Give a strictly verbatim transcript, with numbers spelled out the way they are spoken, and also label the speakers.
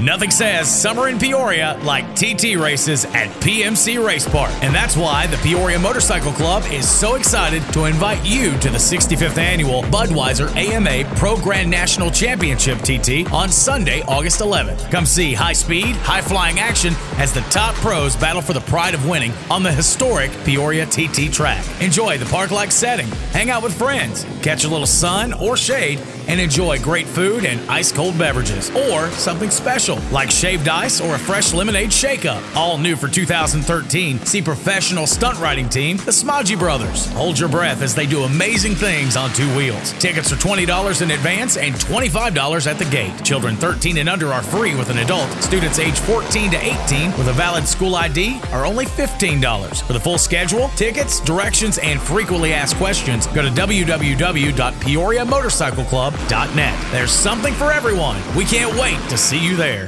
Speaker 1: Nothing says summer in Peoria like T T races at P M C Race Park. And that's why the Peoria Motorcycle Club is so excited to invite you to the sixty-fifth Annual Budweiser A M A Pro Grand National Championship T T on Sunday, August eleventh. Come see high-speed, high-flying action as the top pros battle for the pride of winning on the historic Peoria T T track. Enjoy the park-like setting, hang out with friends, catch a little sun or shade, and enjoy great food and ice-cold beverages, or something special like shaved ice or a fresh lemonade shake-up. All new for two thousand thirteen. See professional stunt riding team, the Smodgy Brothers. Hold your breath as they do amazing things on two wheels. Tickets are twenty dollars in advance and twenty-five dollars at the gate. Children thirteen and under are free with an adult. Students age fourteen to eighteen with a valid school I D are only fifteen dollars. For the full schedule, tickets, directions, and frequently asked questions, go to w w w dot peoria motorcycle club dot net. There's something for everyone. We can't wait to see you there.